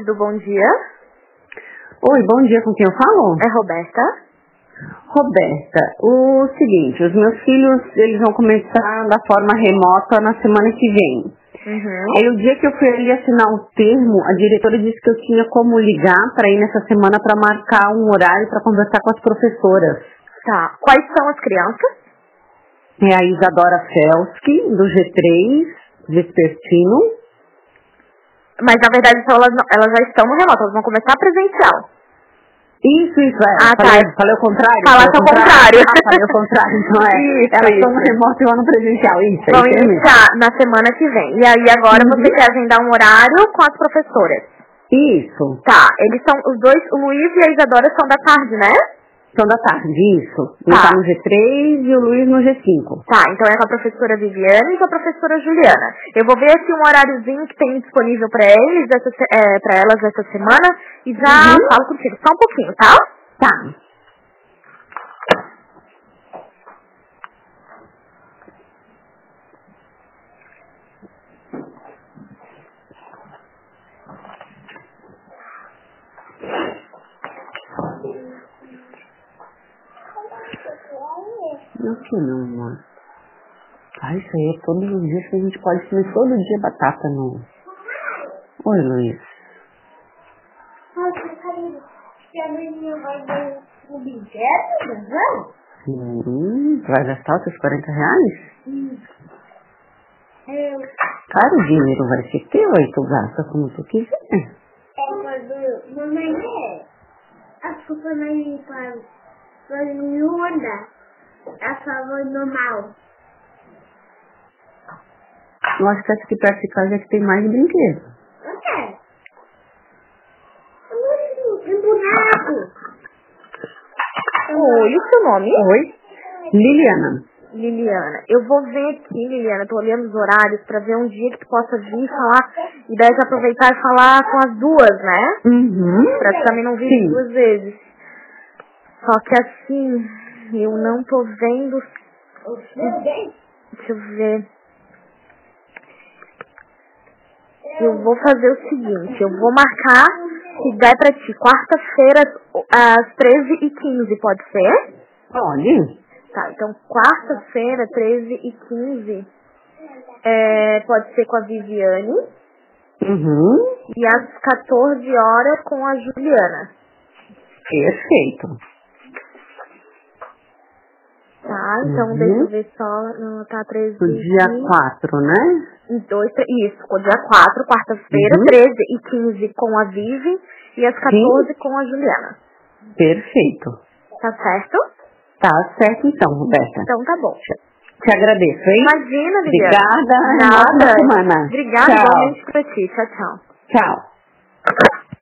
do Bom Dia. Oi, bom dia, com quem eu falo? É Roberta. Roberta, o seguinte, os meus filhos, eles vão começar da forma remota na semana que vem. Aí o dia que eu fui ali assinar o termo, a diretora disse que eu tinha como ligar para ir nessa semana para marcar um horário para conversar com as professoras. Tá. Quais são as crianças? É a Isadora Felski, do G3, Vespertino. Mas na verdade então, elas já estão no remoto, elas vão começar presencial. Isso, é. Ah, Falei o contrário? Falasse ao contrário. Falei o contrário, não é? Isso, Elas estão no remoto e eu no presencial, isso. Vão iniciar na semana que vem. E aí agora você quer agendar um horário com as professoras. Isso. Tá, eles são os dois, o Luiz e a Isadora são da tarde, né? São da tarde, isso. Um tá no G3 e o Luiz no G5. Tá, então é com a professora Viviane e com a professora Juliana. Eu vou ver aqui um horáriozinho que tem disponível pra eles, pra elas essa semana, e já falo contigo. Só um pouquinho, tá? Tá. Não sei não, amor. Ai, isso aí é todos os dias que a gente pode comer todo dia batata no... Oi, Luiz. Vai gastar os seus R$40? Claro, o dinheiro vai ser teu, aí tu gasta como tu quiser. Mamãe, as companhias para não andar a favor normal. Eu acho que essa aqui perto de casa é que tem mais brinquedo. Ok. Um boneco. Oi, o seu nome? Oi. Liliana. Liliana. Eu vou ver aqui, Liliana, tô olhando os horários pra ver um dia que tu possa vir falar, e daí já aproveitar e falar com as duas, né? Pra tu também não vir duas vezes. Só que assim, eu não tô vendo... Deixa eu ver. Eu vou fazer o seguinte, eu vou marcar, se der pra ti, quarta-feira às 13h15, pode ser? Pode. Tá, então quarta-feira, 13h15, pode ser com a Viviane. E às 14 horas com a Juliana. Perfeito. Tá, então deixa eu ver só, não, tá 13 o dia 4, né? Isso, com o dia 4, quarta-feira, 13h15 com a Vivi e às 14 com a Juliana. Perfeito. Tá certo? Tá certo então, Roberta. Então tá bom. Te agradeço, hein? Imagina, Viviane. Obrigada. Boa semana. Obrigada, igualmente pra ti. Tchau, tchau. Tchau.